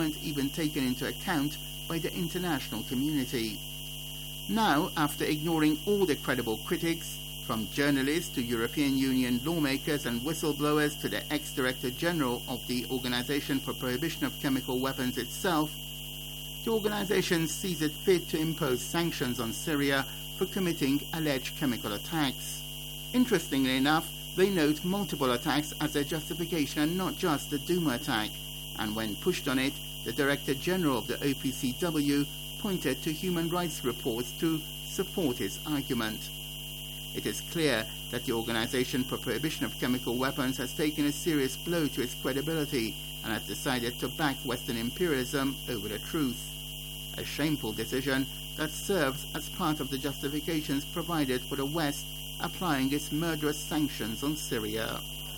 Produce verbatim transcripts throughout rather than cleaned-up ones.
weren't even taken into account by the international community. Now, after ignoring all the credible critics, from journalists to European Union lawmakers and whistleblowers to the ex-Director General of the Organization for Prohibition of Chemical Weapons itself, the organization sees it fit to impose sanctions on Syria for committing alleged chemical attacks. Interestingly enough, they note multiple attacks as their justification and not just the Douma attack, and when pushed on it, the Director General of the O P C W pointed to human rights reports to support his argument. It is clear that the Organization for Prohibition of Chemical Weapons has taken a serious blow to its credibility and has decided to back Western imperialism over the truth. A shameful decision that serves as part of the justifications provided for the West applying its murderous sanctions on Syria.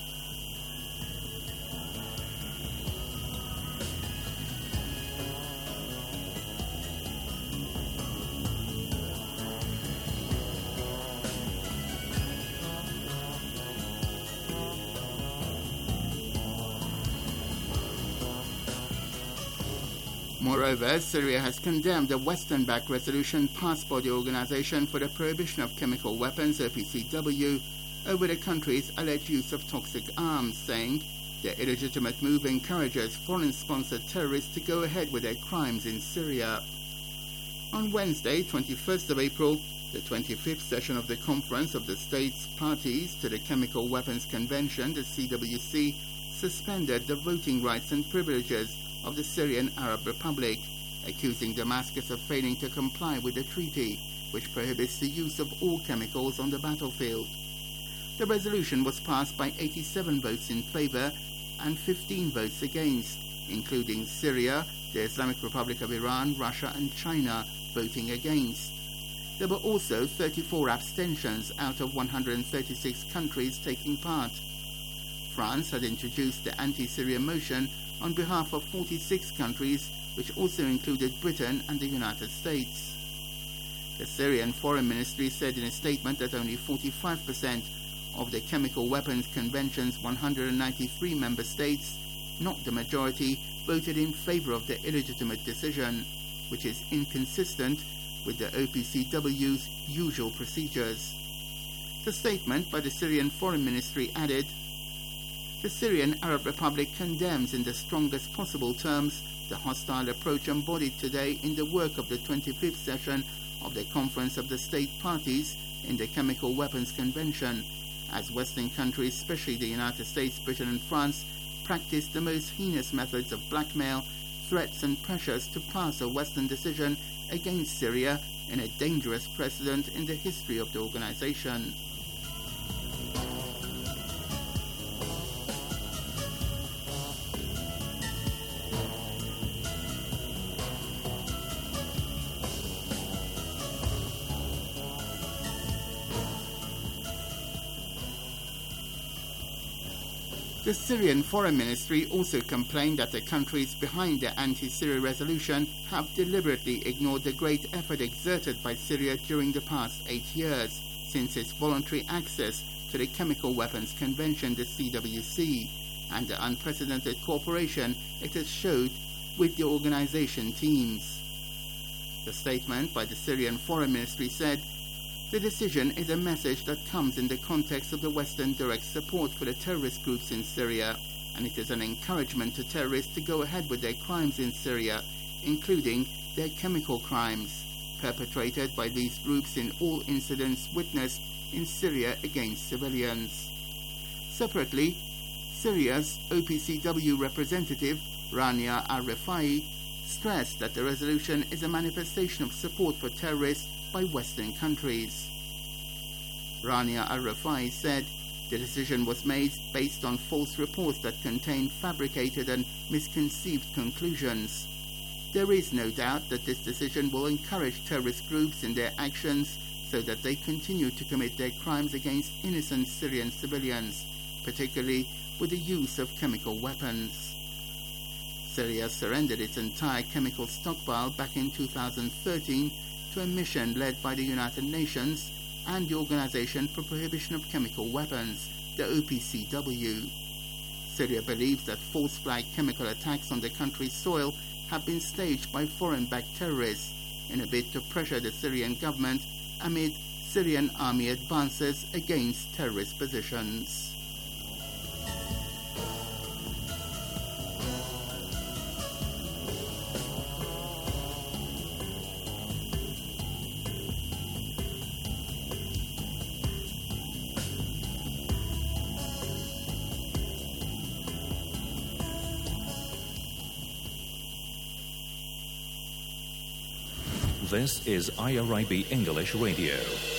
Moreover, Syria has condemned a Western-backed resolution passed by the Organization for the Prohibition of Chemical Weapons, O P C W, over the country's alleged use of toxic arms, saying the illegitimate move encourages foreign-sponsored terrorists to go ahead with their crimes in Syria. On Wednesday, twenty-first of April, the twenty-fifth session of the Conference of the States Parties to the Chemical Weapons Convention, the C W C, suspended the voting rights and privileges of the Syrian Arab Republic, accusing Damascus of failing to comply with the treaty, which prohibits the use of all chemicals on the battlefield. The resolution was passed by eighty-seven votes in favor and fifteen votes against, including Syria, the Islamic Republic of Iran, Russia and China voting against. There were also thirty-four abstentions out of one hundred thirty-six countries taking part. France had introduced the anti-Syria motion on behalf of forty-six countries, which also included Britain and the United States. The Syrian Foreign Ministry said in a statement that only forty-five percent of the Chemical Weapons Convention's one hundred ninety-three member states, not the majority, voted in favor of the illegitimate decision, which is inconsistent with the O P C W's usual procedures. The statement by the Syrian Foreign Ministry added, "The Syrian Arab Republic condemns in the strongest possible terms the hostile approach embodied today in the work of the twenty-fifth session of the Conference of the State Parties in the Chemical Weapons Convention, as Western countries, especially the United States, Britain and France, practice the most heinous methods of blackmail, threats and pressures to pass a Western decision against Syria in a dangerous precedent in the history of the organization." The Syrian Foreign Ministry also complained that the countries behind the anti-Syria resolution have deliberately ignored the great effort exerted by Syria during the past eight years, since its voluntary access to the Chemical Weapons Convention, the C W C, and the unprecedented cooperation it has showed with the organization teams. The statement by the Syrian Foreign Ministry said, "The decision is a message that comes in the context of the Western direct support for the terrorist groups in Syria, and it is an encouragement to terrorists to go ahead with their crimes in Syria, including their chemical crimes, perpetrated by these groups in all incidents witnessed in Syria against civilians." Separately, Syria's O P C W representative, Rania Al-Rifai, stressed that the resolution is a manifestation of support for terrorists by Western countries. Rania Al-Rifai said the decision was made based on false reports that contained fabricated and misconceived conclusions. There is no doubt that this decision will encourage terrorist groups in their actions so that they continue to commit their crimes against innocent Syrian civilians, particularly with the use of chemical weapons. Syria surrendered its entire chemical stockpile back in two thousand thirteen to a mission led by the United Nations and the Organization for Prohibition of Chemical Weapons, the O P C W. Syria believes that false flag chemical attacks on the country's soil have been staged by foreign-backed terrorists in a bid to pressure the Syrian government amid Syrian army advances against terrorist positions. This is I R I B English Radio.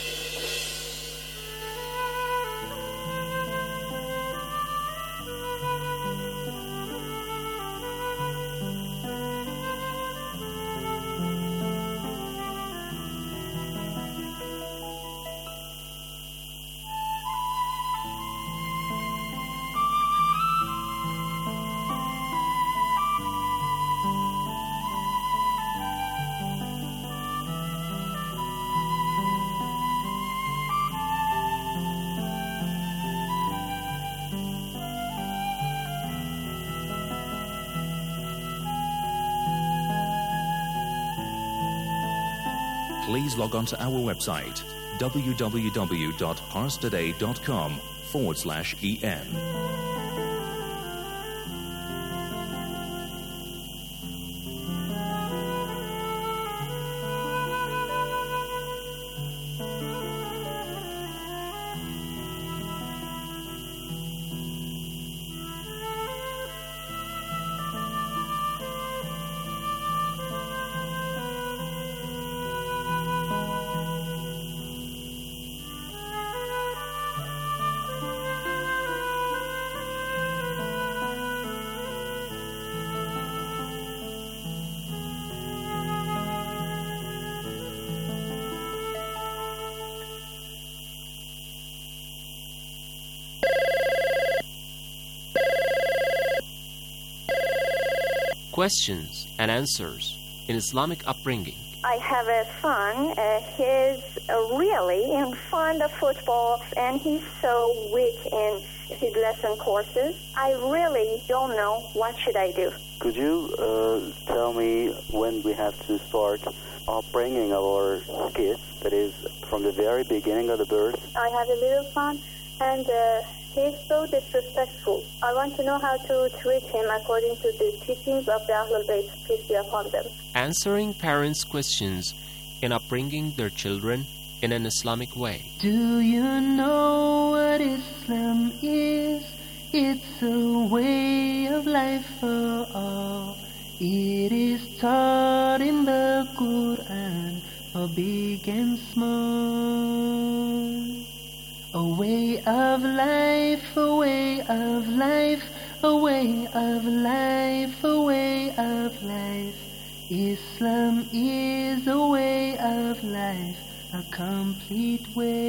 Please log on to our website, www.parstoday.com forward slash EN. Questions and answers in Islamic upbringing. I have a son. Uh, he's uh, really fond of football, and he's so weak in his lesson courses. I really don't know what should I do. Could you uh, tell me when we have to start upbringing our kids, that is, from the very beginning of the birth? I have a little son, and uh, he's so disrespectful. I want to know how to treat him according to the teachings of the Ahlul Bayt, peace be upon them. Answering parents' questions in upbringing their children in an Islamic way. Do you know what Islam is? It's a way of life for all. It is taught in the Quran for big and small. A way of life, a way of life, a way of life, a way of life. Islam is a way of life, a complete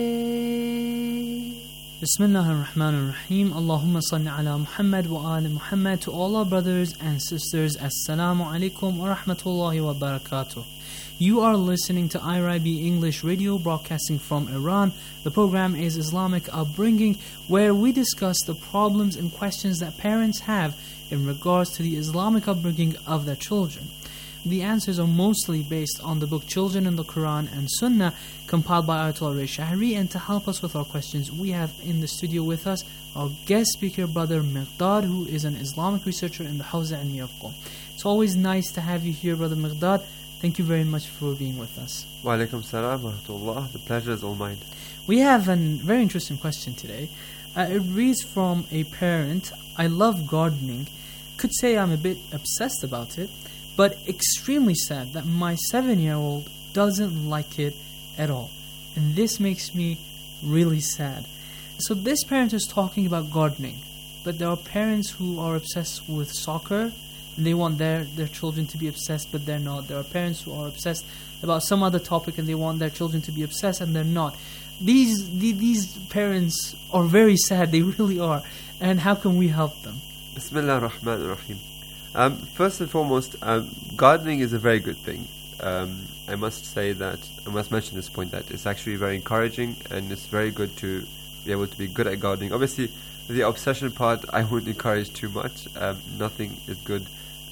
way. Bismillah ar-Rahman ar-Rahim. Allahumma salli ala Muhammad wa ali Muhammad. To all our brothers and sisters, Assalamu alaikum wa rahmatullahi wa barakatuh. You are listening to I R I B English Radio, broadcasting from Iran. The program is Islamic Upbringing, where we discuss the problems and questions that parents have in regards to the Islamic upbringing of their children. The answers are mostly based on the book Children in the Quran and Sunnah, compiled by Ayatollah Ray Shahri. And to help us with our questions, we have in the studio with us our guest speaker, Brother Miqdad, who is an Islamic researcher in the Hawza in Yafqo. It's always nice to have you here, Brother Miqdad. Thank you very much for being with us. Wa alaikum salam wa rahmatullah. The pleasure is all mine. We have a very interesting question today. Uh, it reads from a parent: I love gardening. Could say I'm a bit obsessed about it, but extremely sad that my seven-year-old doesn't like it at all. And this makes me really sad. So this parent is talking about gardening, but there are parents who are obsessed with soccer, and they want their, their children to be obsessed, but they're not. There are parents who are obsessed about some other topic, and they want their children to be obsessed, and they're not. These, the, these parents are very sad, they really are. And how can we help them? Bismillah ar-Rahman ar-Rahim. Um, first and foremost, um, gardening is a very good thing. Um, I must say that, I must mention this point, that it's actually very encouraging, and it's very good to be able to be good at gardening. Obviously, the obsession part I wouldn't encourage too much. Um, nothing is good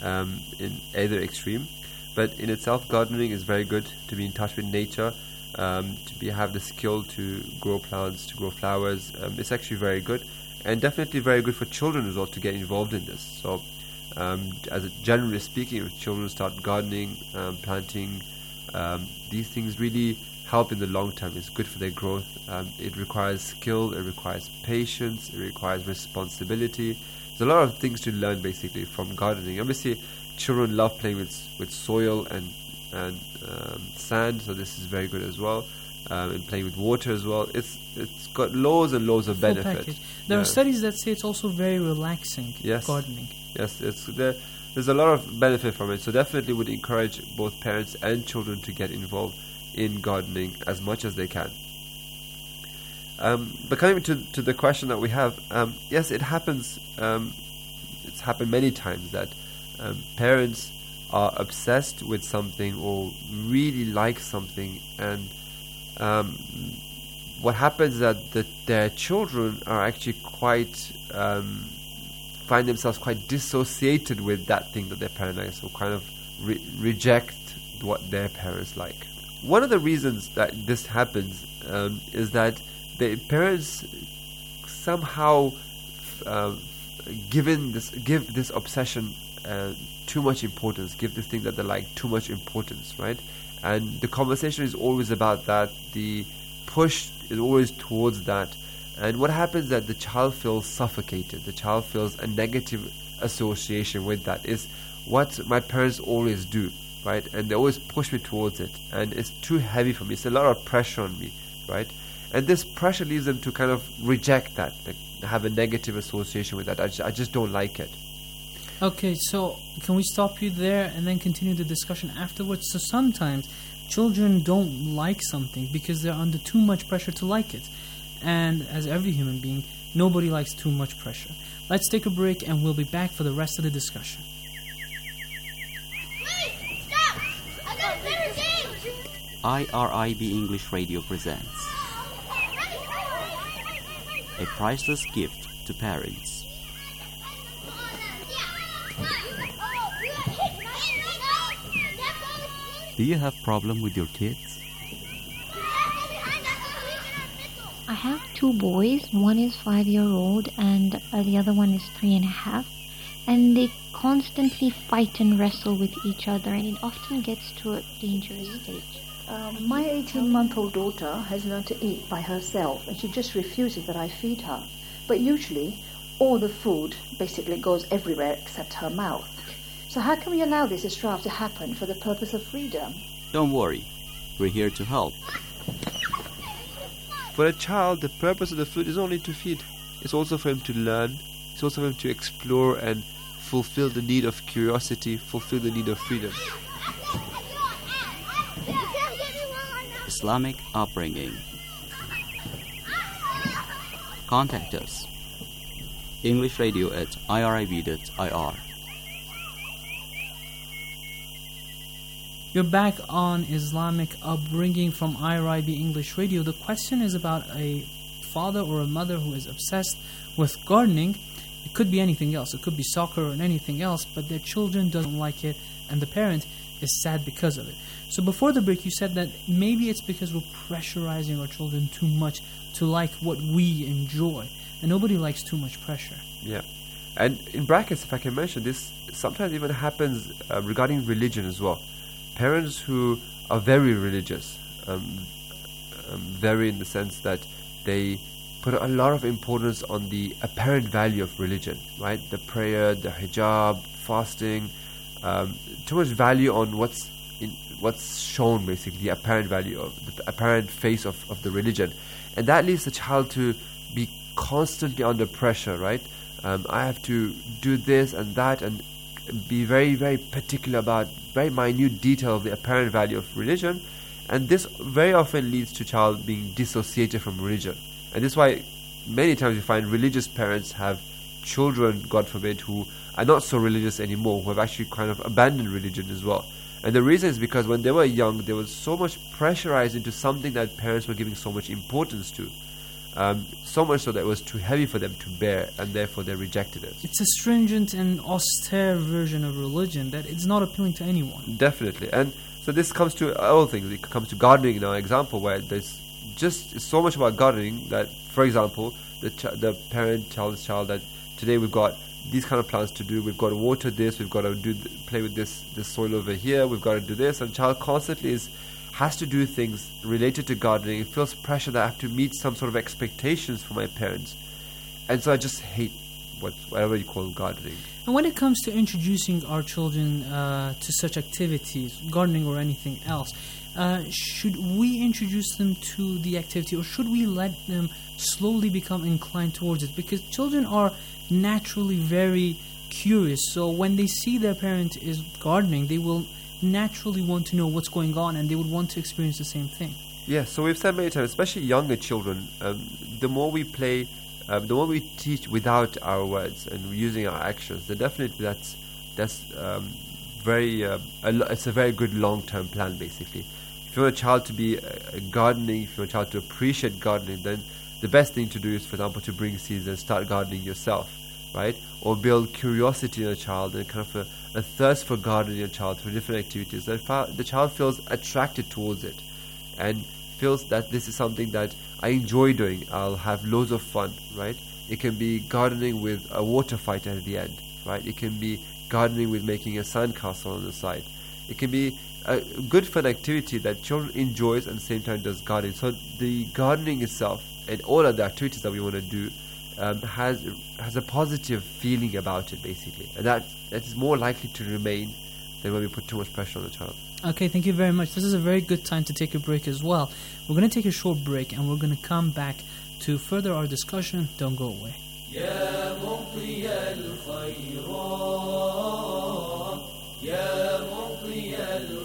um, in either extreme. But in itself, gardening is very good, to be in touch with nature, um, to be have the skill to grow plants, to grow flowers. Um, it's actually very good, and definitely very good for children as well to get involved in this. So, um, as a, generally speaking, if children start gardening, um, planting, um, these things really help in the long term. It's good for their growth. Um, it requires skill, it requires patience, it requires responsibility. There's a lot of things to learn basically from gardening. Obviously, children love playing with with soil and and um, sand, so this is very good as well. Um, and playing with water as well. It's it's got loads and loads of Full benefits. package. There Yeah. are studies that say it's also very relaxing. Yes. Gardening. Yes, it's there. There's a lot of benefit from it. So definitely would encourage both parents and children to get involved in gardening as much as they can. Um, but coming to to the question that we have, um, yes, it happens. Um, it's happened many times that um, parents are obsessed with something or really like something, and um, what happens is that the, their children are actually quite um, find themselves quite dissociated with that thing that their parent likes, so kind of re- reject what their parents like. One of the reasons that this happens um, is that the parents somehow uh, given this give this obsession uh, too much importance, give this thing that they like too much importance, right? And the conversation is always about that. The push is always towards that. And what happens is that the child feels suffocated. The child feels a negative association with that. Is what my parents always do, right? And they always push me towards it. And it's too heavy for me. It's a lot of pressure on me, right? And this pressure leads them to kind of reject that, like have a negative association with that. I just, I just don't like it. Okay, so can we stop you there and then continue the discussion afterwards? So sometimes children don't like something because they're under too much pressure to like it. And as every human being, nobody likes too much pressure. Let's take a break and we'll be back for the rest of the discussion. Wait! Stop! I got a better game! I R I B English Radio presents a priceless gift to parents. Do you have problem with your kids? I have two boys. One is five-year-old and uh, the other one is three and a half. And they constantly fight and wrestle with each other, and it often gets to a dangerous stage. Um, my eighteen-month-old daughter has learned to eat by herself, and she just refuses that I feed her. But usually, all the food basically goes everywhere except her mouth. So how can we allow this strife to happen for the purpose of freedom? Don't worry, we're here to help. For a child, the purpose of the food is only to feed. It's also for him to learn. It's also for him to explore and fulfill the need of curiosity, fulfill the need of freedom. Islamic upbringing. Contact us. English Radio at I R I B dot I R. You're back on Islamic upbringing from I R I B English Radio. The question is about a father or a mother who is obsessed with gardening. It could be anything else. It could be soccer or anything else, but their children doesn't like it, and the parent is sad because of it. So before the break, you said that maybe it's because we're pressurizing our children too much to like what we enjoy, and nobody likes too much pressure. Yeah. And in brackets, if I can mention, this sometimes even happens uh, regarding religion as well. Parents who are very religious, um, um, very in the sense that they put a lot of importance on the apparent value of religion, right? The prayer, the hijab, fasting, um, too much value on what's in, what's shown, basically, the apparent value of the apparent face of, of the religion. And that leaves the child to be constantly under pressure, right? Um, I have to do this and that and be very, very particular about very minute detail of the apparent value of religion. And this very often leads to child being dissociated from religion. And this is why many times you find religious parents have children, God forbid, who are not so religious anymore, who have actually kind of abandoned religion as well. And the reason is because when they were young, they were so much pressurized into something that parents were giving so much importance to. Um, so much so that it was too heavy for them to bear, and therefore they rejected it. It's a stringent and austere version of religion that it's not appealing to anyone. Definitely. And so this comes to all things. It comes to gardening in our example, where there's just so much about gardening that, for example, the ch- the parent tells the child that today we've got these kind of plants to do, we've got to water this, we've got to do th- play with this, this soil over here, we've got to do this, and the child constantly is has to do things related to gardening. It feels pressure that I have to meet some sort of expectations from my parents. And so I just hate what whatever you call gardening. And when it comes to introducing our children uh, to such activities, gardening or anything else, uh, should we introduce them to the activity, or should we let them slowly become inclined towards it? Because children are naturally very curious. So when they see their parent is gardening, they will naturally want to know what's going on, and they would want to experience the same thing. Yes, so we've said many times, especially younger children, um, the more we play, um, the more we teach without our words and using our actions, then definitely that's that's um, very uh, a lo- it's a very good long-term plan. Basically, if you want a child to be uh, gardening, if you want a child to appreciate gardening, then the best thing to do is, for example, to bring seeds and start gardening yourself, right? Or build curiosity in a child and kind of a a thirst for gardening in a child through different activities. That fa- the child feels attracted towards it and feels that this is something that I enjoy doing. I'll have loads of fun, right? It can be gardening with a water fight at the end, right? It can be gardening with making a sandcastle on the side. It can be a good fun activity that children enjoys and at the same time does gardening. So the gardening itself and all of the activities that we want to do Um, has has a positive feeling about it, basically, and that that is more likely to remain than when we put too much pressure on the child. Okay, thank you very much. This is a very good time to take a break as well. We're going to take a short break, and we're going to come back to further our discussion. Don't go away. يا مضي الخيرات يا مضي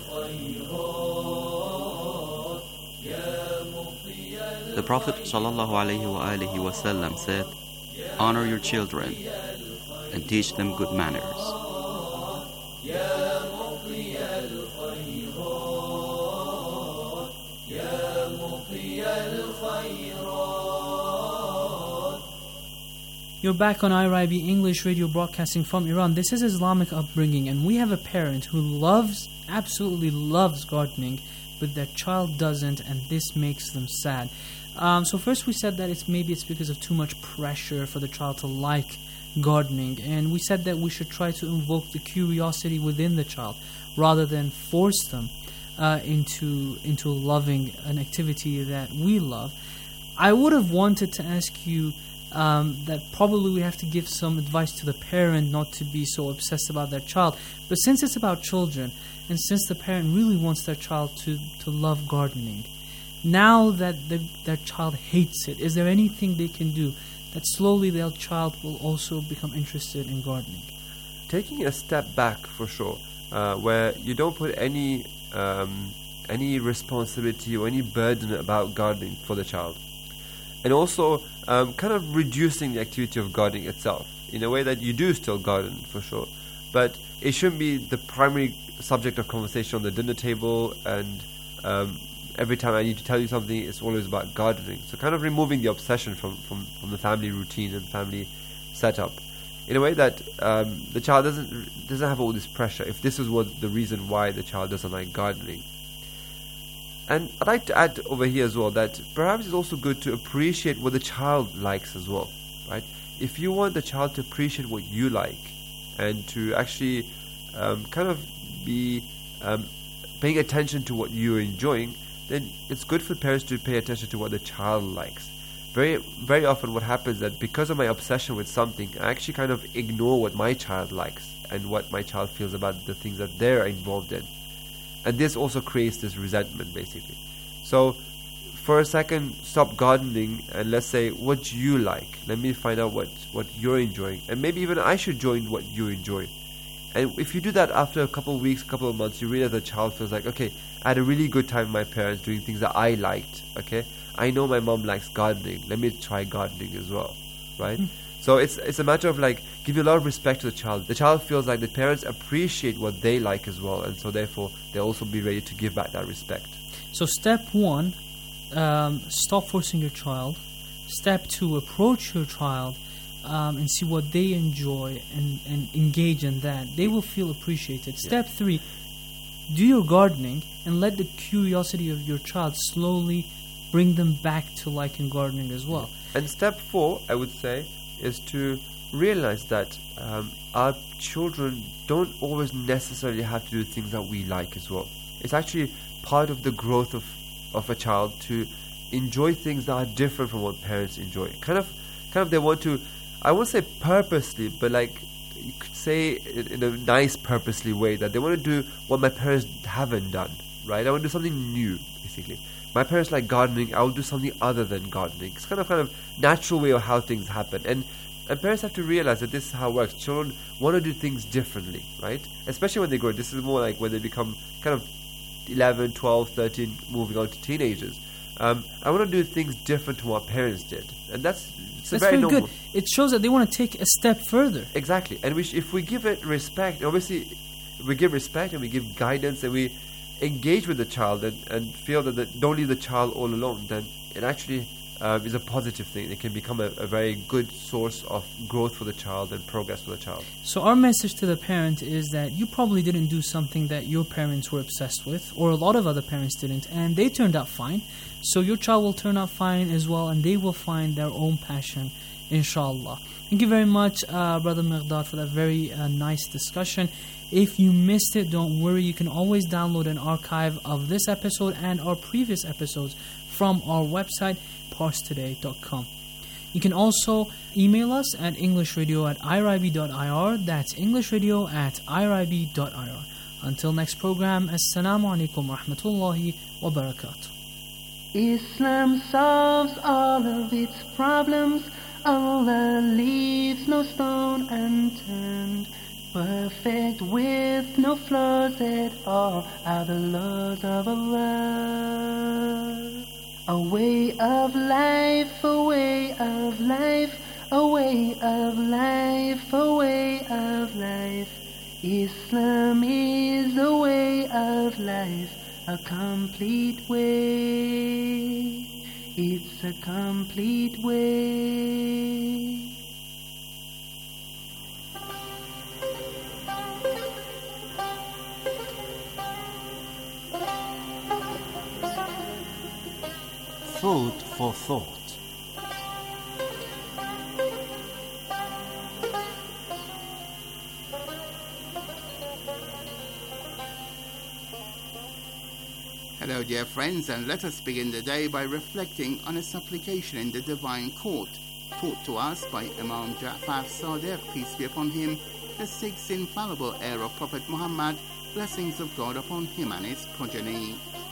الخيرات يا مضي The Prophet sallallahu alaihi wasallam said, "Honor your children and teach them good manners." يا مضي الخيرات يا مضي الخيرات. You're back on I R I B English Radio, broadcasting from Iran. This is Islamic Upbringing, and we have a parent who loves, absolutely loves gardening, but their child doesn't, and this makes them sad. Um, so first we said that it's maybe it's because of too much pressure for the child to like gardening, and we said that we should try to invoke the curiosity within the child rather than force them uh, into into loving an activity that we love. I would have wanted to ask you um, that probably we have to give some advice to the parent not to be so obsessed about their child, but since it's about children, and since the parent really wants their child to, to love gardening, now that the, their child hates it, is there anything they can do that slowly their child will also become interested in gardening? Taking a step back, for sure, uh, where you don't put any um, any responsibility or any burden about gardening for the child. And also um, kind of reducing the activity of gardening itself in a way that you do still garden, for sure. But it shouldn't be the primary subject of conversation on the dinner table, and um, every time I need to tell you something, it's always about gardening. So kind of removing the obsession from, from, from the family routine and family setup in a way that um, the child doesn't doesn't have all this pressure, if this is what the reason why the child doesn't like gardening. And I'd like to add over here as well that perhaps it's also good to appreciate what the child likes as well, right? If you want the child to appreciate what you like and to actually um, kind of be um, paying attention to what you're enjoying, then it's good for parents to pay attention to what the child likes. Very, very often what happens is that because of my obsession with something, I actually kind of ignore what my child likes and what my child feels about the things that they're involved in. And this also creates this resentment, basically. So, for a second, stop gardening and let's say, what do you like? Let me find out what, what you're enjoying. And maybe even I should join what you enjoy. And if you do that after a couple of weeks, a couple of months, you realize the child feels like, okay, I had a really good time with my parents doing things that I liked, okay? I know my mom likes gardening. Let me try gardening as well, right? Mm. So it's it's a matter of like giving a lot of respect to the child. The child feels like the parents appreciate what they like as well, and so therefore they'll also be ready to give back that respect. So step one, um, stop forcing your child. Step two, approach your child um, and see what they enjoy and, and engage in that. They will feel appreciated. Yeah. Step three, do your gardening and let the curiosity of your child slowly bring them back to liking gardening as well. And step four, I would say, is to realize that um, our children don't always necessarily have to do things that we like as well. It's actually part of the growth of, of a child to enjoy things that are different from what parents enjoy. Kind of, kind of they want to, I won't say purposely, but like you could say in, in a nice purposely way that they want to do what my parents haven't done, right? I want to do something new, basically. My parents like gardening, I will do something other than gardening. It's kind of kind of natural way of how things happen. And, and parents have to realize that this is how it works. Children want to do things differently, right? Especially when they grow. This is more like when they become kind of eleven, twelve, thirteen, moving on to teenagers. Um, I want to do things different to what parents did. And that's, it's That's very, very normal. good. It shows that they want to take a step further. Exactly. And we sh- if we give it respect, obviously, we give respect and we give guidance and we engage with the child and, and feel that the, don't leave the child all alone, then it actually um, is a positive thing. It can become a, a very good source of growth for the child and progress for the child. So our message to the parent is that you probably didn't do something that your parents were obsessed with, or a lot of other parents didn't, and they turned out fine. So your child will turn out fine as well, and they will find their own passion, inshallah. Thank you very much, uh, Brother Miqdad, for that very uh, nice discussion. If you missed it, don't worry. You can always download an archive of this episode and our previous episodes from our website, parse today dot com. You can also email us at englishradio at irib dot I R. That's englishradio at irib dot I R. Until next program, Assalamu alaikum wa rahmatullahi wa barakatuh. Islam solves all of its problems. Allah leaves no stone unturned. Perfect with no flaws at all are the laws of Allah. A way of life, a way of life, a way of life, a way of life. Islam is a way of life, a complete way. It's a complete way. Food for thought. Hello dear friends, and let us begin the day by reflecting on a supplication in the Divine Court, taught to us by Imam Ja'far Sadiq, peace be upon him, the sixth infallible heir of Prophet Muhammad, blessings of God upon him and his progeny.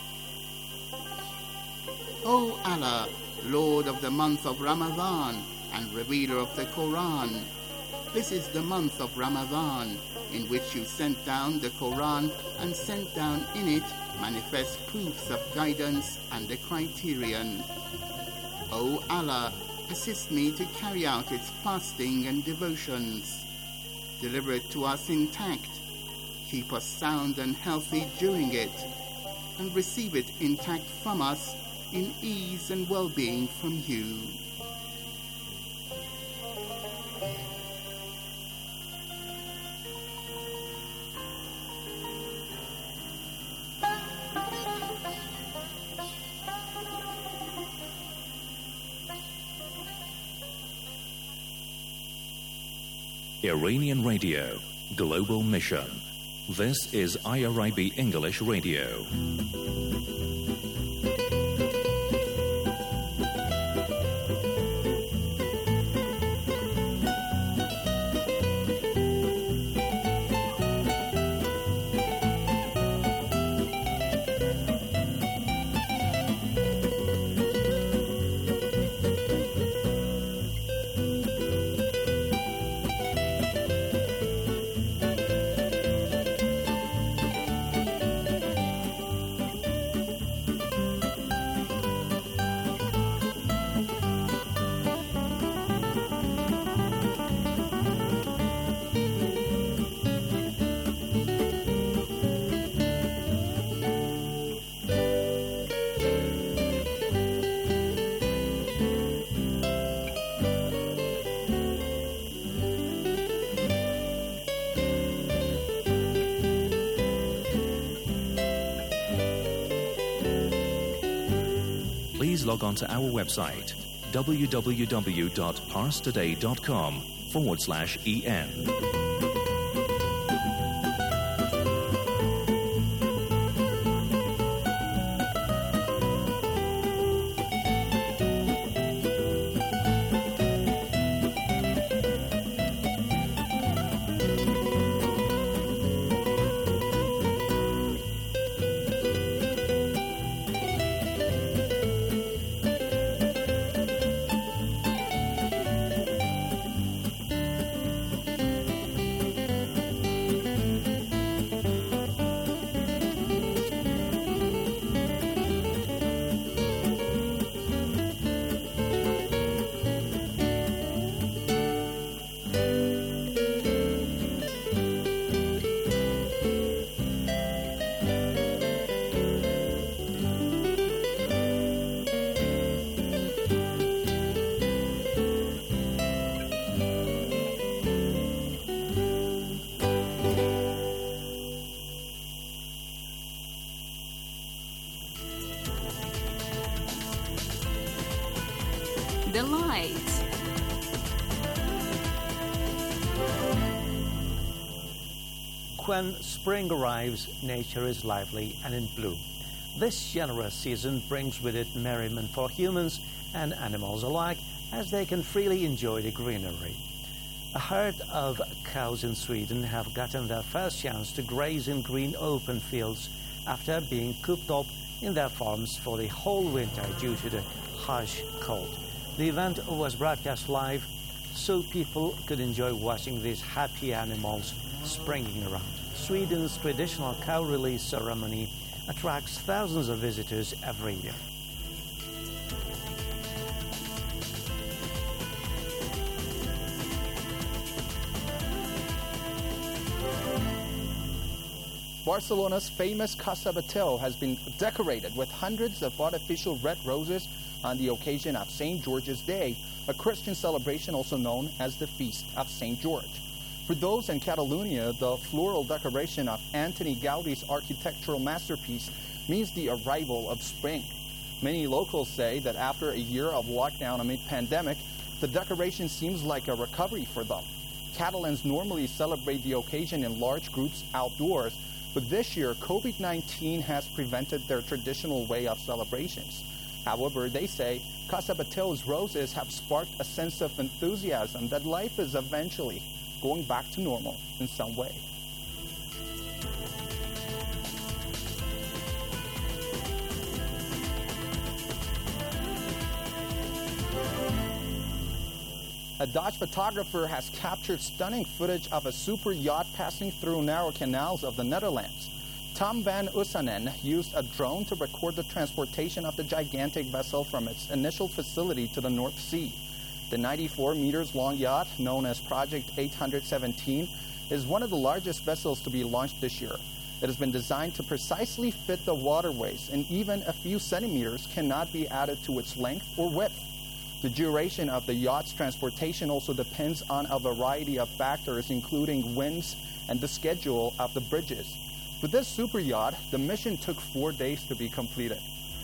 O Allah, Lord of the month of Ramadan and revealer of the Quran, this is the month of Ramadan in which you sent down the Quran and sent down in it manifest proofs of guidance and the criterion. O Allah, assist me to carry out its fasting and devotions. Deliver it to us intact. Keep us sound and healthy during it, and receive it intact from us in ease and well-being from you. Iranian Radio, Global Mission. This is I R I B English Radio. please log on to our website www.parstoday.com forward slash en. The lights. When spring arrives, nature is lively and in bloom. This generous season brings with it merriment for humans and animals alike, as they can freely enjoy the greenery. A herd of cows in Sweden have gotten their first chance to graze in green open fields after being cooped up in their farms for the whole winter due to the harsh cold. The event was broadcast live so people could enjoy watching these happy animals springing around. Sweden's traditional cow release ceremony attracts thousands of visitors every year. Barcelona's famous Casa Batlló has been decorated with hundreds of artificial red roses on the occasion of Saint George's Day, a Christian celebration also known as the Feast of Saint George. For those in Catalonia, the floral decoration of Antoni Gaudi's architectural masterpiece means the arrival of spring. Many locals say that after a year of lockdown amid pandemic, the decoration seems like a recovery for them. Catalans normally celebrate the occasion in large groups outdoors, but this year COVID nineteen has prevented their traditional way of celebrations. However, they say Casa Batlló's roses have sparked a sense of enthusiasm that life is eventually going back to normal in some way. A Dutch photographer has captured stunning footage of a super yacht passing through narrow canals of the Netherlands. Tom van Usanen used a drone to record the transportation of the gigantic vessel from its initial facility to the North Sea. The ninety-four meters long yacht, known as Project eight hundred seventeen, is one of the largest vessels to be launched this year. It has been designed to precisely fit the waterways, and even a few centimeters cannot be added to its length or width. The duration of the yacht's transportation also depends on a variety of factors, including winds and the schedule of the bridges. For this super yacht, the mission took four days to be completed.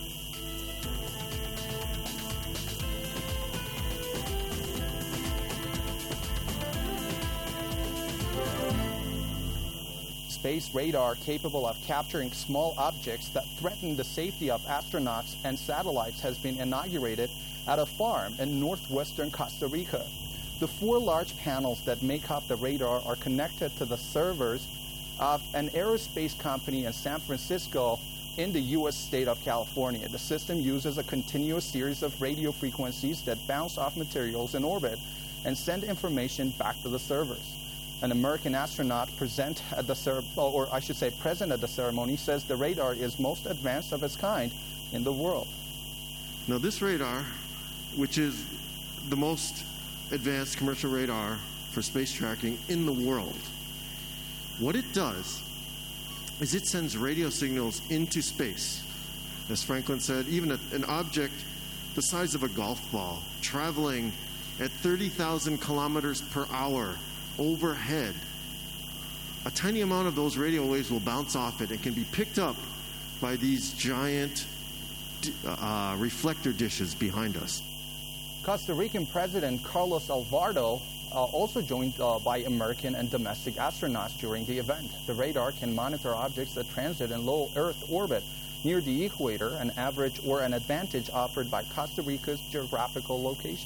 Space radar capable of capturing small objects that threaten the safety of astronauts and satellites has been inaugurated at a farm in northwestern Costa Rica. The four large panels that make up the radar are connected to the servers of an aerospace company in San Francisco in the U S state of California. The system uses a continuous series of radio frequencies that bounce off materials in orbit and send information back to the servers. An American astronaut present at the cer- or I should say present at the ceremony says the radar is most advanced of its kind in the world. Now this radar, which is the most advanced commercial radar for space tracking in the world, what it does is it sends radio signals into space. As Franklin said, even a, an object the size of a golf ball traveling at thirty thousand kilometers per hour overhead, a tiny amount of those radio waves will bounce off it and can be picked up by these giant d- uh, reflector dishes behind us. Costa Rican President Carlos Alvarado uh, also joined uh, by American and domestic astronauts during the event. The radar can monitor objects that transit in low Earth orbit near the equator, an average or an advantage offered by Costa Rica's geographical location.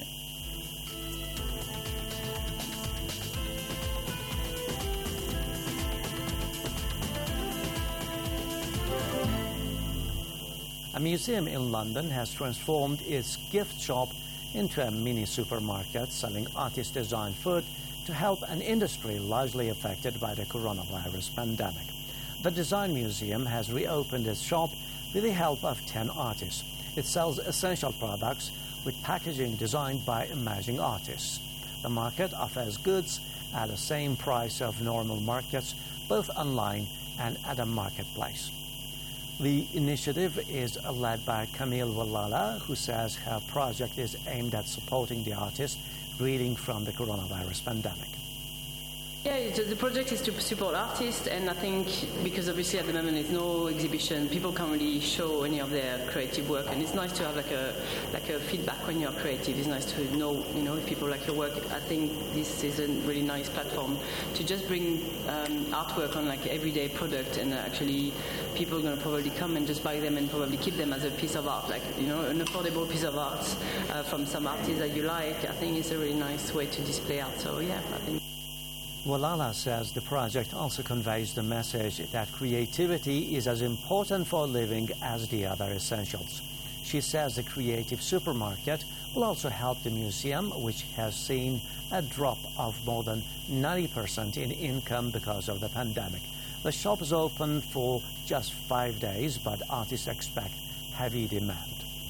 A museum in London has transformed its gift shop into a mini supermarket selling artist-designed food to help an industry largely affected by the coronavirus pandemic. The Design Museum has reopened its shop with the help of ten artists. It sells essential products with packaging designed by emerging artists. The market offers goods at the same price of normal markets, both online and at a marketplace. The initiative is led by Camille Wallala, who says her project is aimed at supporting the artists reeling from the coronavirus pandemic. Yeah, the project is to support artists, and I think because obviously at the moment there's no exhibition, people can't really show any of their creative work, and it's nice to have like a like a feedback when you're creative. It's nice to know, you know, if people like your work. I think this is a really nice platform to just bring um, artwork on like everyday product, and actually people are going to probably come and just buy them and probably keep them as a piece of art, like, you know, an affordable piece of art uh, from some artist that you like. I think it's a really nice way to display art. So yeah, I think. Wallala says the project also conveys the message that creativity is as important for living as the other essentials. She says the creative supermarket will also help the museum, which has seen a drop of more than ninety percent in income because of the pandemic. The shop is open for just five days, but artists expect heavy demand.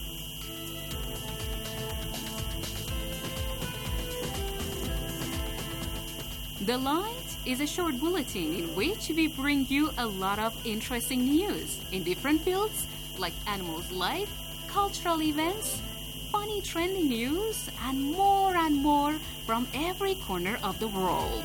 The Light is a short bulletin in which we bring you a lot of interesting news in different fields like animals' life, cultural events, funny trending news, and more and more from every corner of the world.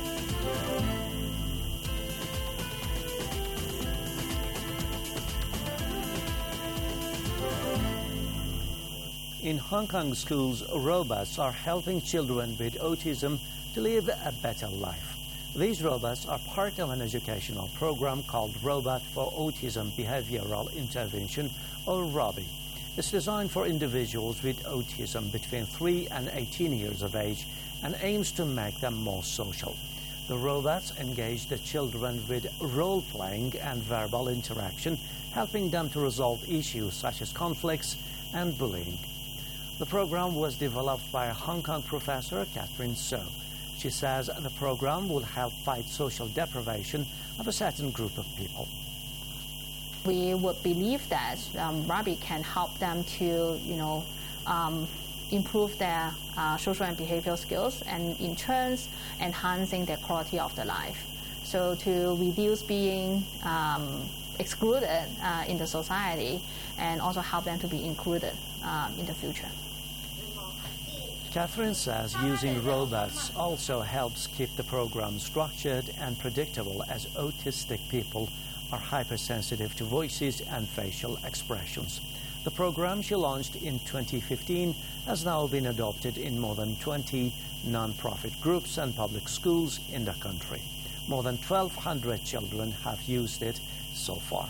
In Hong Kong schools, robots are helping children with autism to live a better life. These robots are part of an educational program called Robot for Autism Behavioral Intervention, or ROBI. It's designed for individuals with autism between three and eighteen years of age and aims to make them more social. The robots engage the children with role-playing and verbal interaction, helping them to resolve issues such as conflicts and bullying. The program was developed by a Hong Kong professor, Catherine So. She says the program will help fight social deprivation of a certain group of people. We would believe that um, ROBI can help them to, you know, um, improve their uh, social and behavioral skills, and in turn enhancing their quality of their life. So to reduce being um, excluded uh, in the society, and also help them to be included um, in the future. Catherine says using robots also helps keep the program structured and predictable, as autistic people are hypersensitive to voices and facial expressions. The program she launched in twenty fifteen has now been adopted in more than twenty non-profit groups and public schools in the country. More than twelve hundred children have used it so far.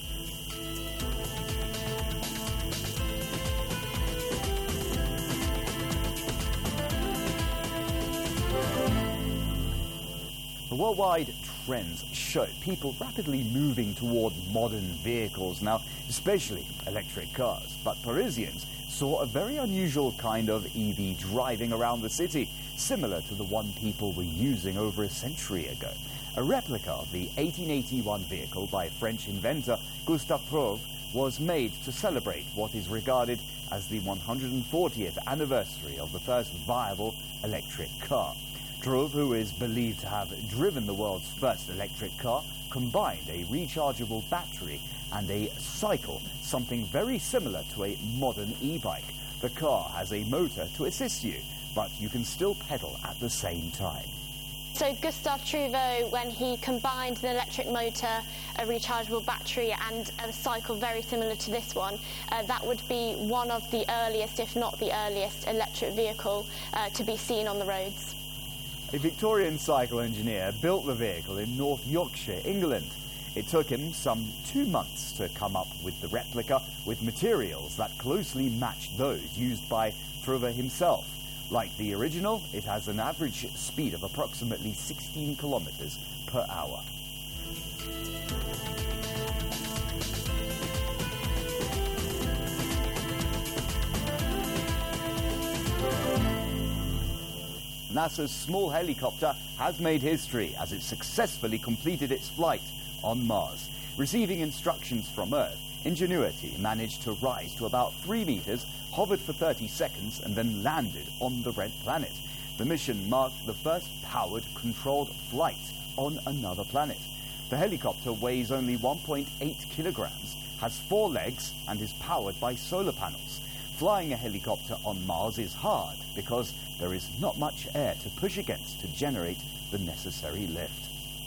The worldwide trends show people rapidly moving toward modern vehicles now, especially electric cars. But Parisians saw a very unusual kind of E V driving around the city, similar to the one people were using over a century ago. A replica of the eighteen eighty-one vehicle by French inventor Gustave Prove was made to celebrate what is regarded as the one hundred fortieth anniversary of the first viable electric car. Prove, who is believed to have driven the world's first electric car, combined a rechargeable battery and a cycle, something very similar to a modern e-bike. The car has a motor to assist you, but you can still pedal at the same time. So Gustav Trouveau, when he combined an electric motor, a rechargeable battery and a cycle very similar to this one, uh, that would be one of the earliest, if not the earliest, electric vehicle uh, to be seen on the roads. A Victorian cycle engineer built the vehicle in North Yorkshire, England. It took him some two months to come up with the replica with materials that closely matched those used by Trouveau himself. Like the original, it has an average speed of approximately sixteen kilometers per hour. NASA's small helicopter has made history as it successfully completed its flight on Mars. Receiving instructions from Earth, Ingenuity managed to rise to about three meters, hovered for thirty seconds, and then landed on the red planet. The mission marked the first powered, controlled flight on another planet. The helicopter weighs only one point eight kilograms, has four legs, and is powered by solar panels. Flying a helicopter on Mars is hard because there is not much air to push against to generate the necessary lift.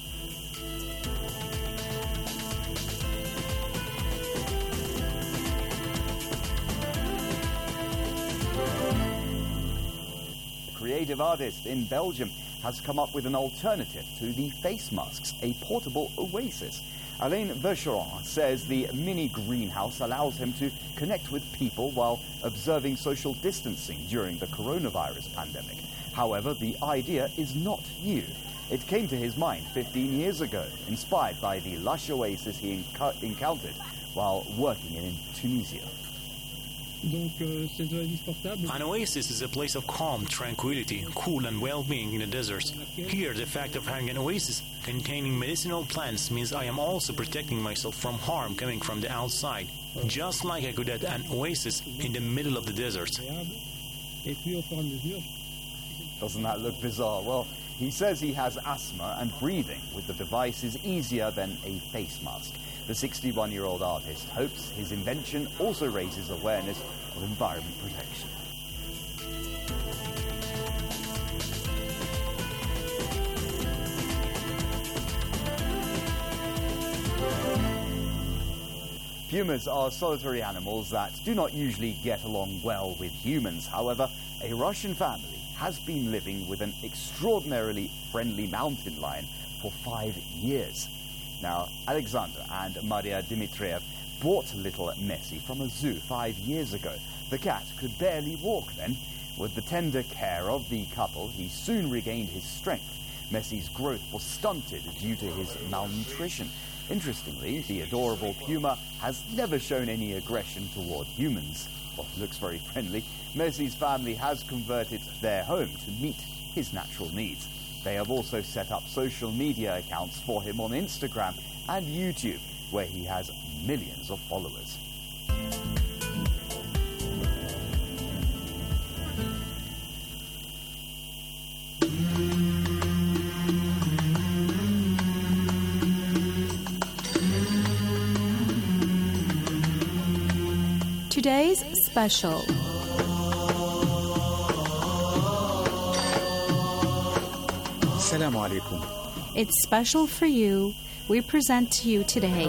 Creative artist in Belgium has come up with an alternative to the face masks, a portable oasis. Alain Vercheron says the mini greenhouse allows him to connect with people while observing social distancing during the coronavirus pandemic. However, the idea is not new. It came to his mind fifteen years ago, inspired by the lush oasis he enc- encountered while working in Tunisia. An oasis is a place of calm, tranquility, cool and well-being in the deserts. Here, the fact of having an oasis containing medicinal plants means I am also protecting myself from harm coming from the outside, just like I could have an oasis in the middle of the desert. Doesn't that look bizarre? Well, he says he has asthma and breathing with the device is easier than a face mask. The sixty-one-year-old artist hopes his invention also raises awareness of environment protection. Pumas are solitary animals that do not usually get along well with humans. However, a Russian family has been living with an extraordinarily friendly mountain lion for five years. Now, Alexander and Maria Dmitriev bought little Messi from a zoo five years ago. The cat could barely walk then. With the tender care of the couple, he soon regained his strength. Messi's growth was stunted due to his malnutrition. Interestingly, the adorable puma has never shown any aggression toward humans. Well, it looks very friendly. Messi's family has converted their home to meet his natural needs. They have also set up social media accounts for him on Instagram and YouTube, where he has millions of followers. Today's special. Assalamu alaikum. It's special for you. We present to you today.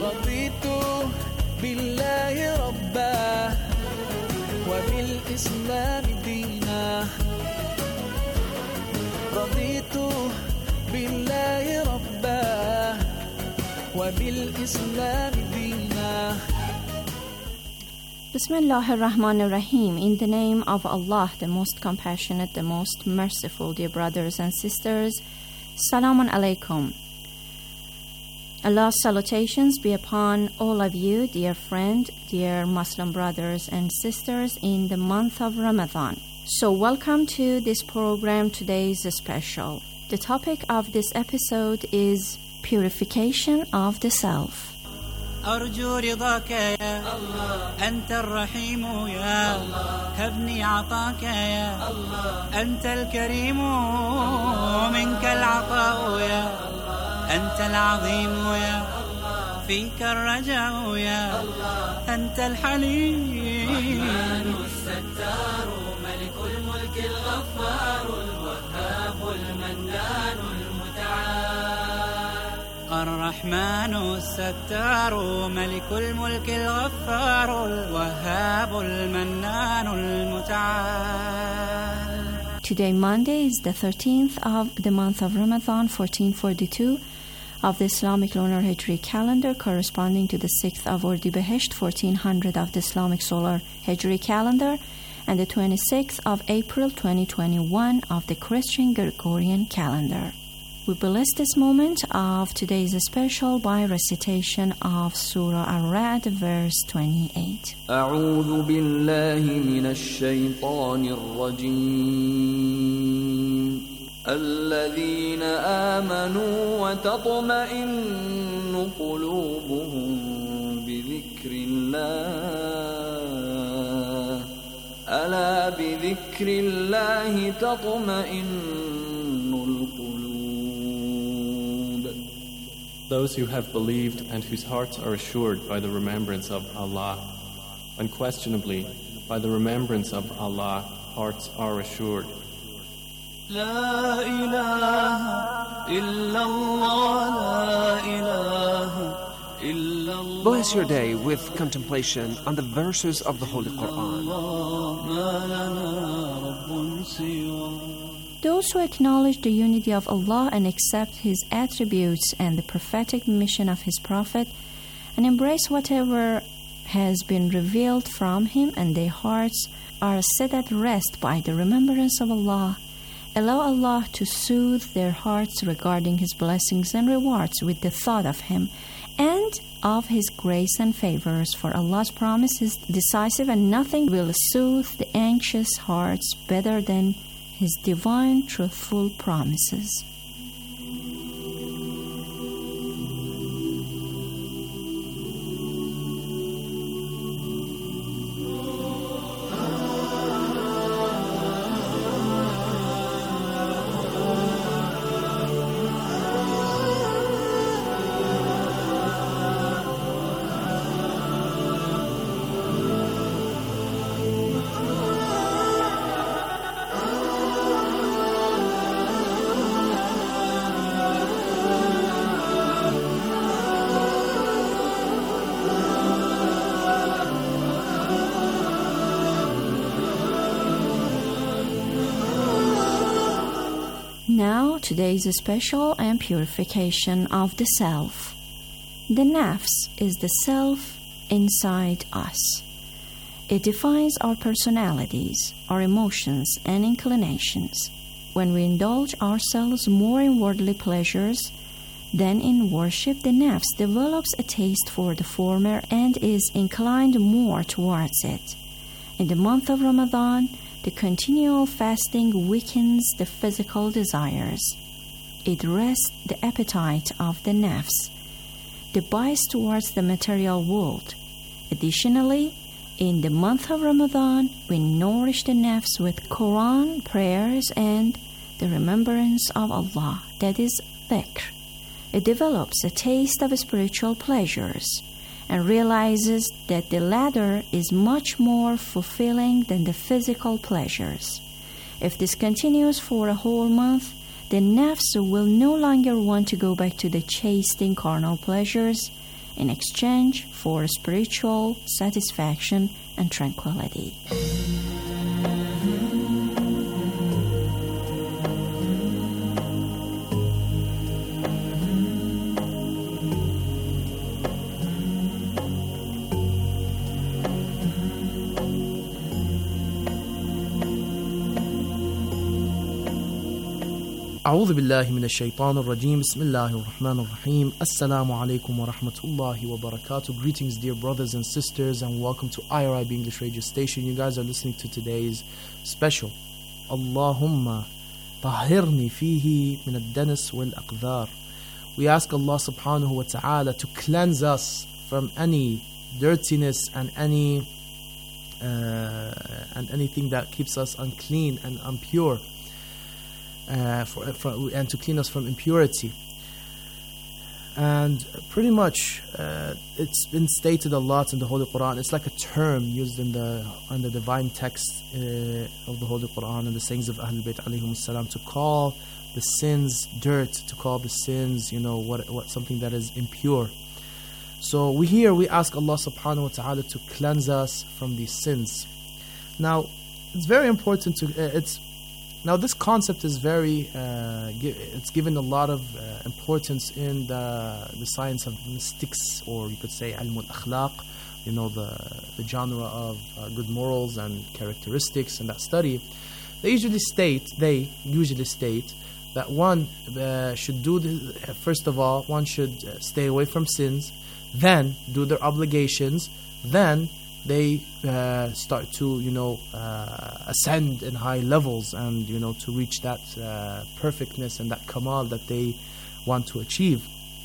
Bismillah ar-Rahman ar-Rahim. In the name of Allah, the most compassionate, the most merciful, dear brothers and sisters. Salamun alaikum. Allah's salutations be upon all of you, dear friend, dear Muslim brothers and sisters in the month of Ramadan. So welcome to this program. Today's special. The topic of this episode is purification of the self. أرجو رضاك يا الله أنت الرحيم يا الله هبني عطاك يا الله أنت الكريم منك العطاء يا الله أنت العظيم يا الله فيك الرجاء يا الله أنت الحليم الرحمن الستار ملك الملك الغفار الوهاب المنان المتعال الرحمن الستار ملك الملك الغفار الوهاب المنان المتعال. Today, Monday, is the thirteenth of the month of Ramadan, fourteen forty-two of the Islamic lunar Hijri calendar, corresponding to the sixth of Ordi-Behesht, fourteen hundred of the Islamic solar Hijri calendar, and the twenty-sixth of April, twenty twenty-one of the Christian Gregorian calendar. We bless this moment of today's special by recitation of Surah Ar-Ra'd, verse twenty-eight. أعوذ بالله من الشيطان الرجيم الذين آمنوا وتطمئن قلوبهم بذكر الله ألا بذكر الله تطمئن القلوب. Those who have believed and whose hearts are assured by the remembrance of Allah. Unquestionably, by the remembrance of Allah, hearts are assured. لا إله إلا الله لا إله إلا الله. Bless your day with contemplation on the verses of the Holy Quran. ما لنا رب سواه. Those who acknowledge the unity of Allah and accept His attributes and the prophetic mission of His Prophet and embrace whatever has been revealed from Him, and their hearts are set at rest by the remembrance of Allah, allow Allah to soothe their hearts regarding His blessings and rewards with the thought of Him and of His grace and favors, for Allah's promise is decisive and nothing will soothe the anxious hearts better than His divine, truthful promises. Now, today's special and purification of the self. The nafs is the self inside us. It defines our personalities, our emotions, and inclinations. When we indulge ourselves more in worldly pleasures than in worship, the nafs develops a taste for the former and is inclined more towards it. In the month of Ramadan, the continual fasting weakens the physical desires. It rests the appetite of the nafs, the bias towards the material world. Additionally, in the month of Ramadan, we nourish the nafs with Quran, prayers, and the remembrance of Allah, that is, dhikr. It develops a taste of spiritual pleasures and realizes that the latter is much more fulfilling than the physical pleasures. If this continues for a whole month, the nafs will no longer want to go back to the chasing carnal pleasures in exchange for spiritual satisfaction and tranquility. أعوذ بالله من الشيطان الرجيم بسم الله الرحمن الرحيم السلام عليكم ورحمة الله وبركاته. Greetings, dear brothers and sisters, and welcome to I R I B English radio station. You guys are listening to today's special Allahumma طهرني فيه من الدنس والأقذار. We ask Allah subhanahu wa ta'ala to cleanse us from any dirtiness and any uh, and anything that keeps us unclean and impure. Uh, for, for, and to clean us from impurity. And pretty much uh, it's been stated a lot in the Holy Quran. It's like a term used in the in the divine text uh, of the Holy Quran and the sayings of Ahlul Bayt alayhim salam to call the sins dirt, to call the sins, you know, what what something that is impure. So we here we ask Allah subhanahu wa ta'ala to cleanse us from these sins. Now, it's very important to uh, it's now this concept is very uh, gi- it's given a lot of uh, importance in the the science of mystics, or you could say ilm al-akhlaq, you know, the the genre of uh, good morals and characteristics. In that study, they usually state they usually state that one uh, should do the, first of all, one should uh, stay away from sins, then do their obligations, then they uh, start to, you know, uh, ascend in high levels, and, you know, to reach that uh, perfectness and that kamal that they want to achieve.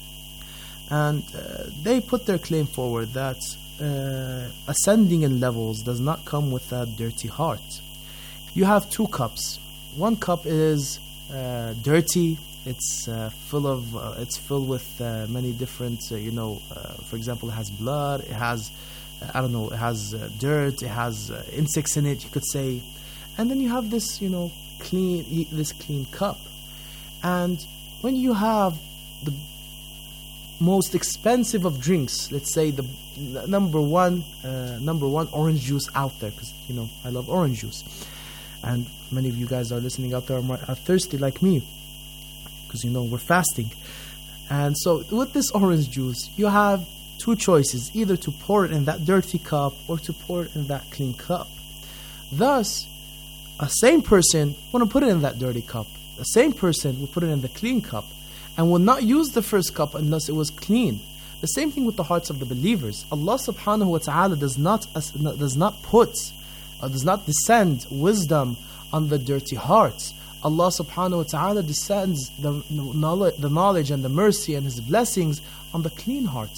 And uh, they put their claim forward that uh, ascending in levels does not come with a dirty heart. You have two cups. One cup is uh, dirty. It's uh, full of. Uh, it's filled with uh, many different. Uh, you know, uh, for example, it has blood. It has, uh, I don't know. It has uh, dirt. It has uh, insects in it. You could say, and then you have this, you know, clean. This clean cup, and when you have the most expensive of drinks, let's say the n- number one, uh, number one orange juice out there, because you know I love orange juice. And many of you guys are listening out there are, are thirsty like me, because you know we're fasting. And so with this orange juice, you have two choices: either to pour it in that dirty cup or to pour it in that clean cup. Thus, a same person wouldn't put it in that dirty cup. The same person will put it in the clean cup, and will not use the first cup unless it was clean. The same thing with the hearts of the believers. Allah subhanahu wa ta'ala does not does not put Uh, does not descend wisdom on the dirty hearts. Allah subhanahu wa ta'ala descends the knowledge, the knowledge and the mercy and His blessings on the clean hearts.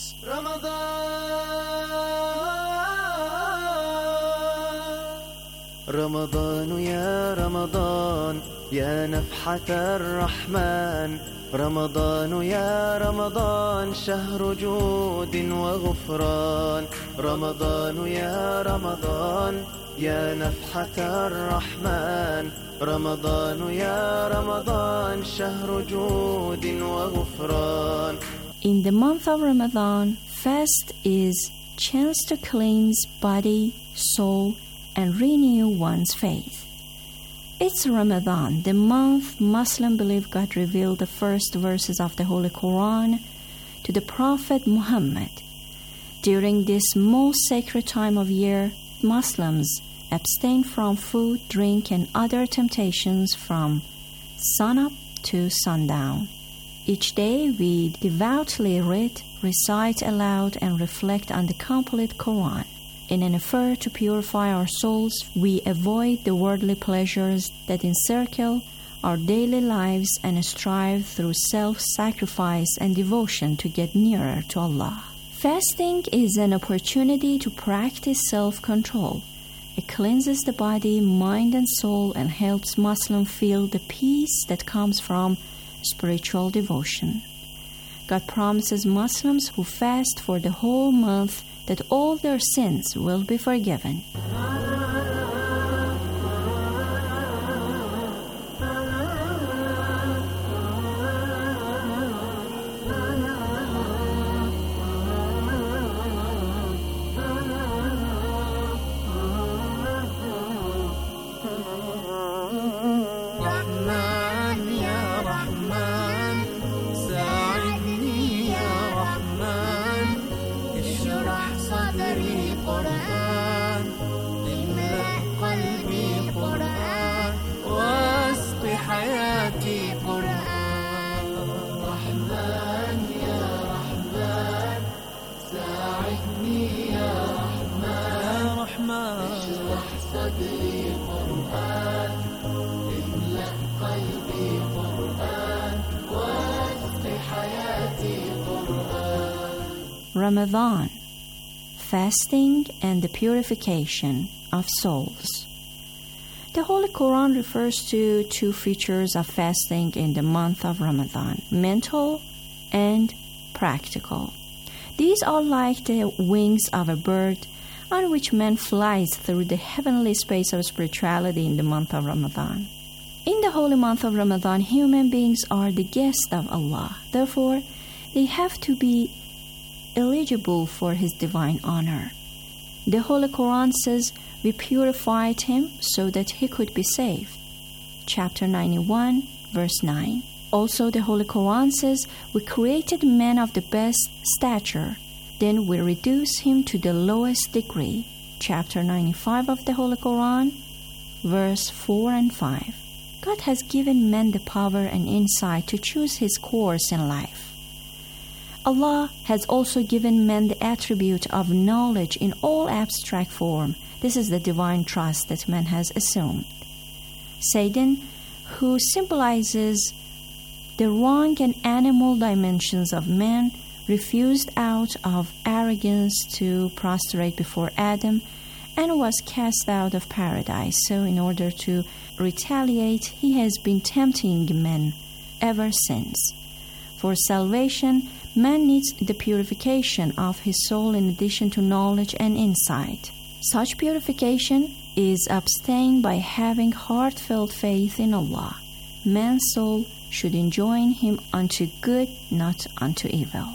رمضان يا رمضان يا نفحة الرحمن رمضان يا رمضان شهر جود وغفران رمضان يا رمضان يا نفحة الرحمن رمضان يا رمضان شهر جود وغفران. In the month of Ramadan, fast is chance to cleanse body, soul, and renew one's faith. It's Ramadan, the month Muslims believe God revealed the first verses of the Holy Quran to the Prophet Muhammad. During this most sacred time of year, Muslims abstain from food, drink, and other temptations from sunup to sundown. Each day we devoutly read, recite aloud, and reflect on the complete Quran. In an effort to purify our souls, we avoid the worldly pleasures that encircle our daily lives and strive through self-sacrifice and devotion to get nearer to Allah. Fasting is an opportunity to practice self-control. It cleanses the body, mind, and soul, and helps Muslims feel the peace that comes from spiritual devotion. God promises Muslims who fast for the whole month that all their sins will be forgiven. Ramadan, fasting and the purification of souls. The Holy Quran refers to two features of fasting in the month of Ramadan, mental and practical. These are like the wings of a bird on which man flies through the heavenly space of spirituality in the month of Ramadan. In the holy month of Ramadan, human beings are the guests of Allah. Therefore, they have to be eligible for His divine honor. The Holy Quran says, we purified him so that he could be saved. Chapter ninety-one, verse nine. Also, the Holy Quran says, we created man of the best stature, then we reduce him to the lowest degree. Chapter ninety-five of the Holy Quran, verse four and five. God has given man the power and insight to choose his course in life. Allah has also given man the attribute of knowledge in all abstract form. This is the divine trust that man has assumed. Satan, who symbolizes the wrong and animal dimensions of man, refused out of arrogance to prostrate before Adam and was cast out of paradise. So in order to retaliate, he has been tempting men ever since. For salvation, man needs the purification of his soul in addition to knowledge and insight. Such purification is obtained by having heartfelt faith in Allah. Man's soul should enjoin him unto good, not unto evil.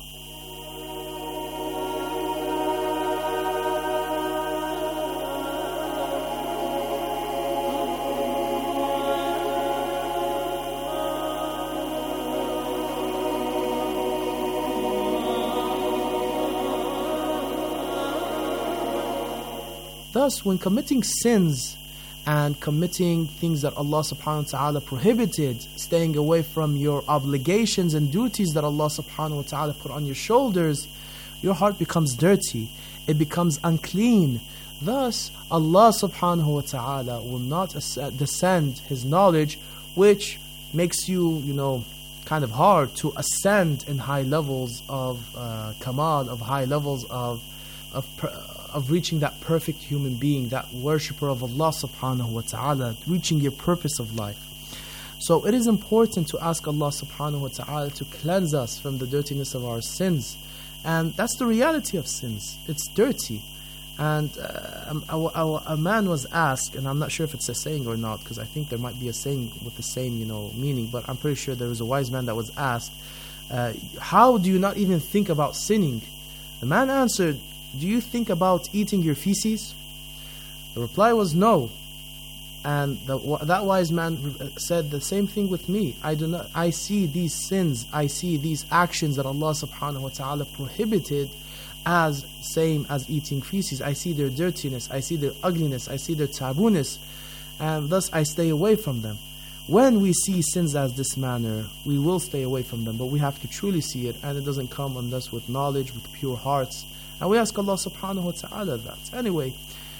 Thus, when committing sins and committing things that Allah subhanahu wa ta'ala prohibited, staying away from your obligations and duties that Allah subhanahu wa ta'ala put on your shoulders, your heart becomes dirty, it becomes unclean. Thus, Allah subhanahu wa ta'ala will not descend His knowledge, which makes you, you know, kind of hard to ascend in high levels of uh, kamal, of high levels of of of reaching that perfect human being, that worshipper of Allah subhanahu wa ta'ala, reaching your purpose of life. So it is important to ask Allah subhanahu wa ta'ala to cleanse us from the dirtiness of our sins. And that's the reality of sins. It's dirty. And uh, a, a, a man was asked, and I'm not sure if it's a saying or not, because I think there might be a saying with the same, you know, meaning, but I'm pretty sure there was a wise man that was asked, uh, how do you not even think about sinning? The man answered, do you think about eating your feces? The reply was no. And the, that wise man said the same thing with me. I do not. I see these sins, I see these actions that Allah subhanahu wa ta'ala prohibited as same as eating feces. I see their dirtiness, I see their ugliness, I see their tabooness, and thus I stay away from them. When we see sins as this manner, we will stay away from them, but we have to truly see it, and it doesn't come unless with knowledge, with pure hearts. And we ask Allah subhanahu wa ta'ala that. Anyway,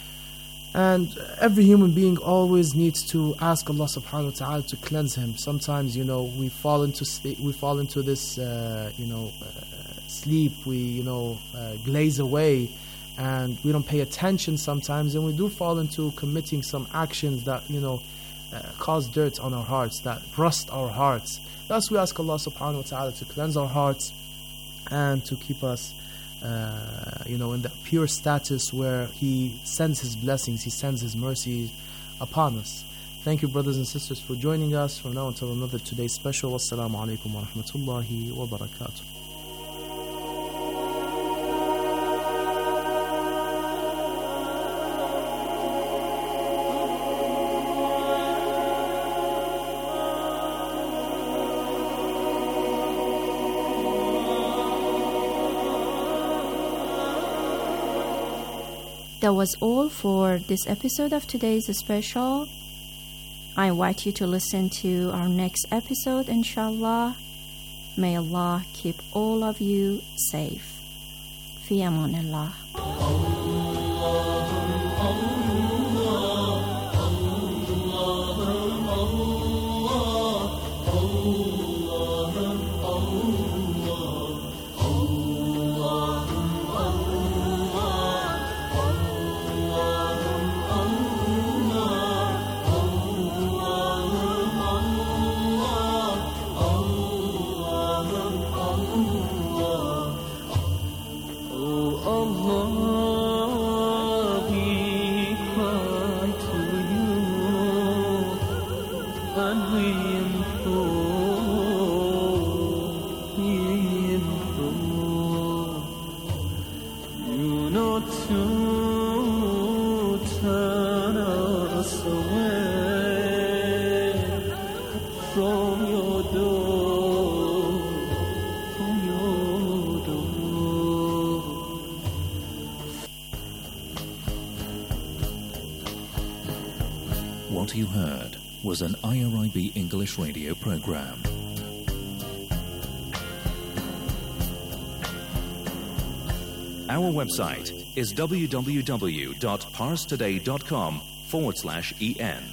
and every human being always needs to ask Allah subhanahu wa ta'ala to cleanse him. Sometimes, you know, we fall into we fall into this, uh, you know, uh, sleep. We, you know, uh, glaze away, and we don't pay attention sometimes, and we do fall into committing some actions that, you know, uh, cause dirt on our hearts, that rust our hearts. Thus, we ask Allah subhanahu wa ta'ala to cleanse our hearts and to keep us Uh, you know, in that pure status where He sends His blessings, He sends His mercy upon us. Thank you, brothers and sisters, for joining us. From now until another today's special. Wassalamu alaikum wa rahmatullahi wa barakatuh. That was all for this episode of today's special. I invite you to listen to our next episode, inshallah. May Allah keep all of you safe. Fi amanillah. Allah What you heard was an I R I B English radio program. Our website is www.parstoday.com forward slash en.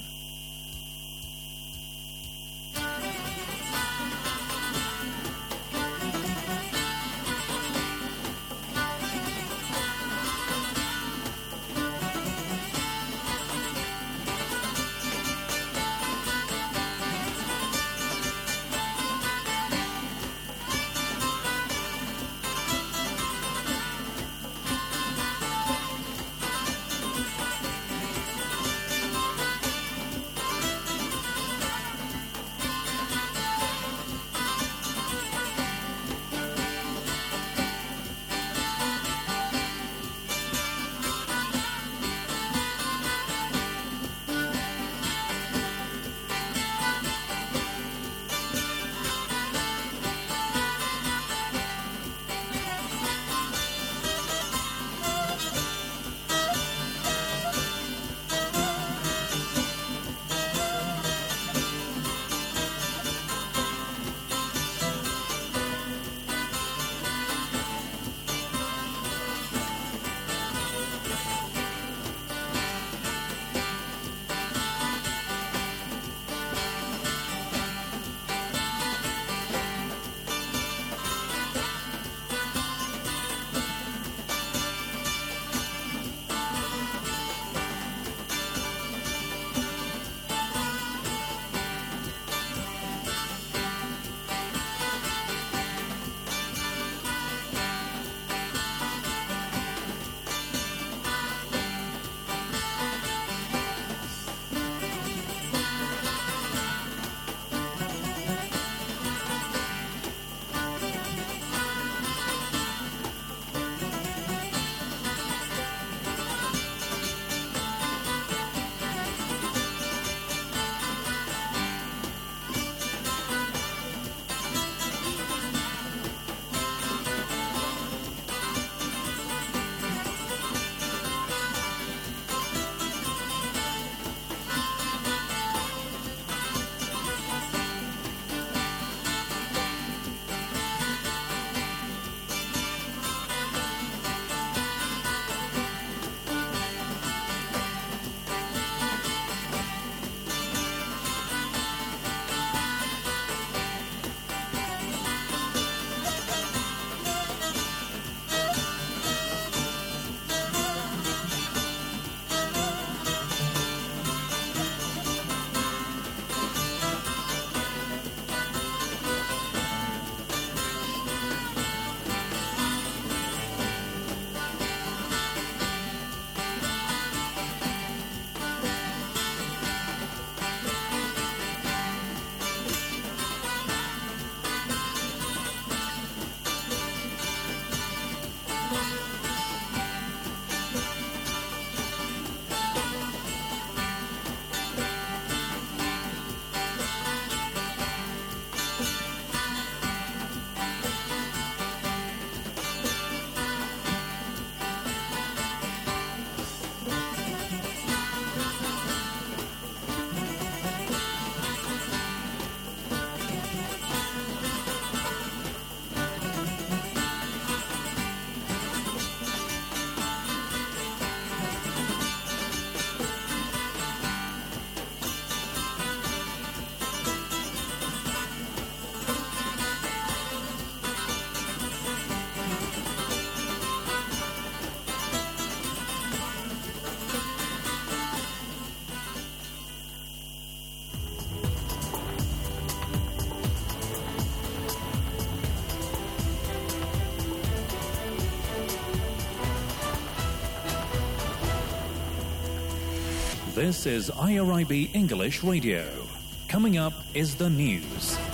This is I R I B English Radio. Coming up is the news.